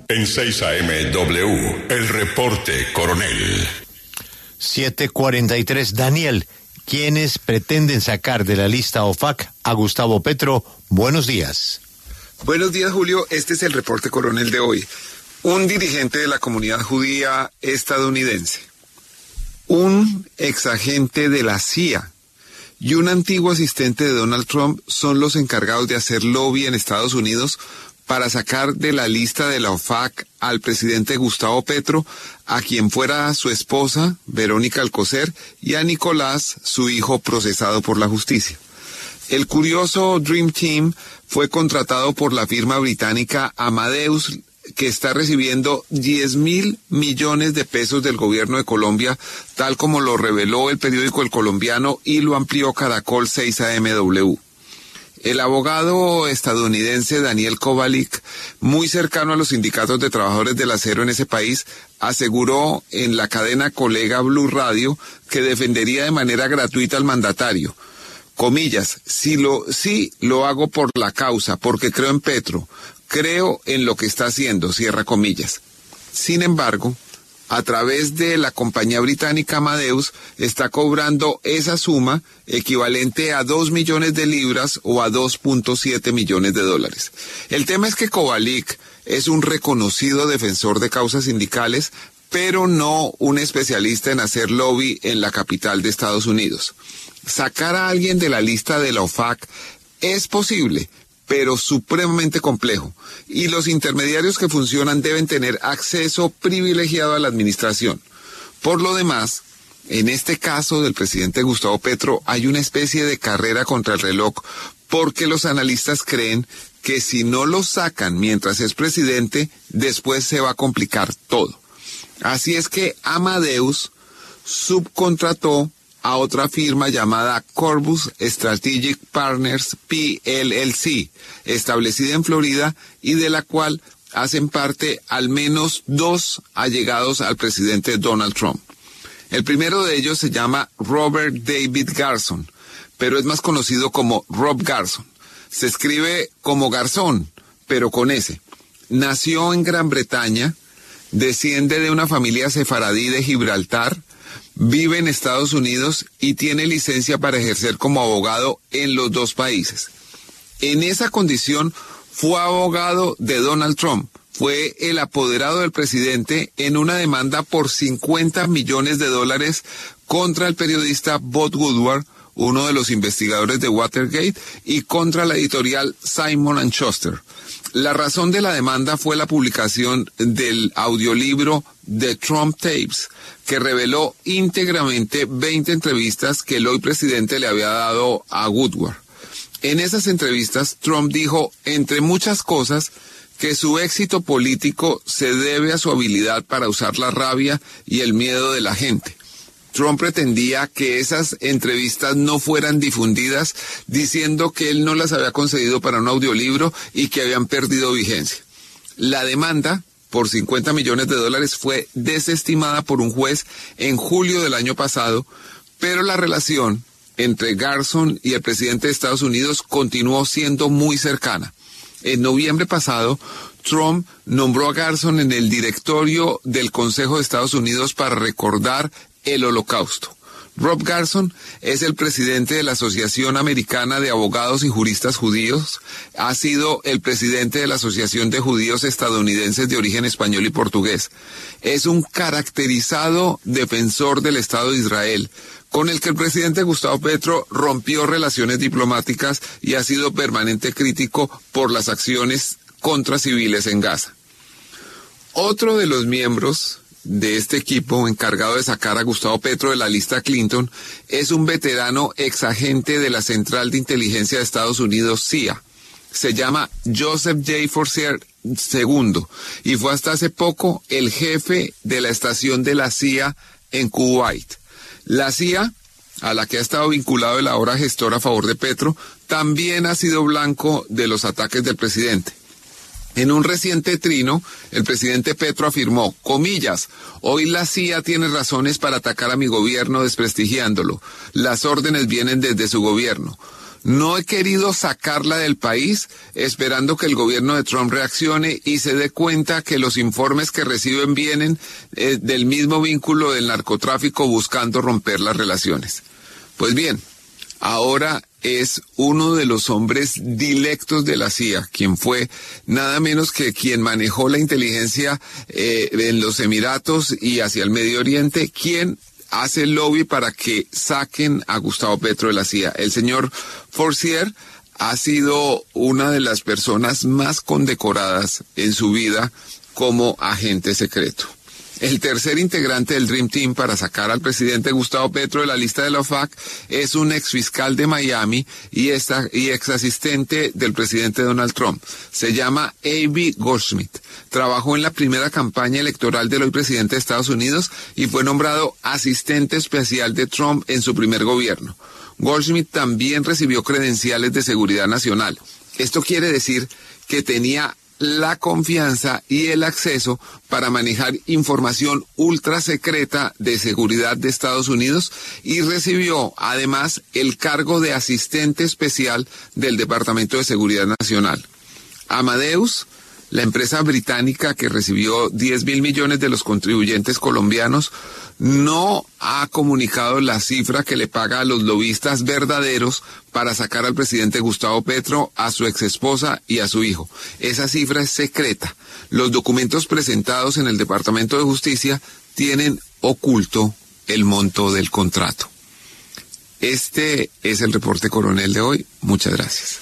En 6 AM W, el reporte coronel. 7:43. Daniel, ¿quiénes pretenden sacar de la lista OFAC a Gustavo Petro? Buenos días. Buenos días, Julio. Este es el reporte coronel de hoy. Un dirigente de la comunidad judía estadounidense, un exagente de la CIA y un antiguo asistente de Donald Trump son los encargados de hacer lobby en Estados Unidos para sacar de la lista de la OFAC al presidente Gustavo Petro, a quien fuera su esposa, Verónica Alcocer, y a Nicolás, su hijo, procesado por la justicia. El curioso Dream Team fue contratado por la firma británica Amadeus, que está recibiendo 10.000 millones de pesos del gobierno de Colombia, tal como lo reveló el periódico El Colombiano y lo amplió Caracol 6 AMW. El abogado estadounidense Daniel Kovalik, muy cercano a los sindicatos de trabajadores del acero en ese país, aseguró en la cadena colega Blue Radio que defendería de manera gratuita al mandatario. Comillas, sí lo hago por la causa, porque creo en Petro, creo en lo que está haciendo, cierra comillas. Sin embargo, a través de la compañía británica Amadeus, está cobrando esa suma equivalente a 2 millones de libras o a 2.7 millones de dólares. El tema es que Kovalik es un reconocido defensor de causas sindicales, pero no un especialista en hacer lobby en la capital de Estados Unidos. Sacar a alguien de la lista de la OFAC es posible, pero supremamente complejo, y los intermediarios que funcionan deben tener acceso privilegiado a la administración. Por lo demás, en este caso del presidente Gustavo Petro hay una especie de carrera contra el reloj, porque los analistas creen que si no lo sacan mientras es presidente, después se va a complicar todo. Así es que Amadeus subcontrató a otra firma llamada Corbus Strategic Partners PLLC, establecida en Florida y de la cual hacen parte al menos 2 allegados al presidente Donald Trump. El primero de ellos se llama Robert David Garson, pero es más conocido como Rob Garson. Se escribe como Garzón, pero con S. Nació en Gran Bretaña, desciende de una familia sefaradí de Gibraltar, vive en Estados Unidos y tiene licencia para ejercer como abogado en los 2 países. En esa condición fue abogado de Donald Trump. Fue el apoderado del presidente en una demanda por 50 millones de dólares contra el periodista Bob Woodward, uno de los investigadores de Watergate, y contra la editorial Simon & Schuster. La razón de la demanda fue la publicación del audiolibro The Trump Tapes, que reveló íntegramente 20 entrevistas que el hoy presidente le había dado a Woodward. En esas entrevistas, Trump dijo, entre muchas cosas, que su éxito político se debe a su habilidad para usar la rabia y el miedo de la gente. Trump pretendía que esas entrevistas no fueran difundidas, diciendo que él no las había concedido para un audiolibro y que habían perdido vigencia. La demanda por 50 millones de dólares fue desestimada por un juez en julio del año pasado, pero la relación entre Garson y el presidente de Estados Unidos continuó siendo muy cercana. En noviembre pasado, Trump nombró a Garson en el directorio del Consejo de Estados Unidos para recordar el Holocausto. Rob Garson es el presidente de la Asociación Americana de Abogados y Juristas Judíos, ha sido el presidente de la Asociación de Judíos Estadounidenses de origen español y portugués. Es un caracterizado defensor del Estado de Israel, con el que el presidente Gustavo Petro rompió relaciones diplomáticas y ha sido permanente crítico por las acciones contra civiles en Gaza. Otro de los miembros de este equipo encargado de sacar a Gustavo Petro de la lista Clinton es un veterano exagente de la Central de Inteligencia de Estados Unidos, CIA. Se llama Joseph J. Forcier II y fue hasta hace poco el jefe de la estación de la CIA en Kuwait. La CIA, a la que ha estado vinculado el ahora gestor a favor de Petro, también ha sido blanco de los ataques del presidente. En un reciente trino, el presidente Petro afirmó, comillas, hoy la CIA tiene razones para atacar a mi gobierno desprestigiándolo. Las órdenes vienen desde su gobierno. No he querido sacarla del país esperando que el gobierno de Trump reaccione y se dé cuenta que los informes que reciben vienen del mismo vínculo del narcotráfico buscando romper las relaciones. Pues bien, ahora es uno de los hombres dilectos de la CIA, quien fue nada menos que quien manejó la inteligencia en los Emiratos y hacia el Medio Oriente, quien hace el lobby para que saquen a Gustavo Petro de la CIA. El señor Forcier ha sido una de las personas más condecoradas en su vida como agente secreto. El tercer integrante del Dream Team para sacar al presidente Gustavo Petro de la lista de la OFAC es un exfiscal de Miami y ex asistente del presidente Donald Trump. Se llama A.B. Goldschmidt. Trabajó en la primera campaña electoral del hoy presidente de Estados Unidos y fue nombrado asistente especial de Trump en su primer gobierno. Goldschmidt también recibió credenciales de seguridad nacional. Esto quiere decir que tenía la confianza y el acceso para manejar información ultra secreta de seguridad de Estados Unidos y recibió además el cargo de asistente especial del Departamento de Seguridad Nacional. Amadeus, la empresa británica que recibió 10.000 millones de los contribuyentes colombianos, no ha comunicado la cifra que le paga a los lobistas verdaderos para sacar al presidente Gustavo Petro, a su exesposa y a su hijo. Esa cifra es secreta. Los documentos presentados en el Departamento de Justicia tienen oculto el monto del contrato. Este es el reporte coronel de hoy. Muchas gracias.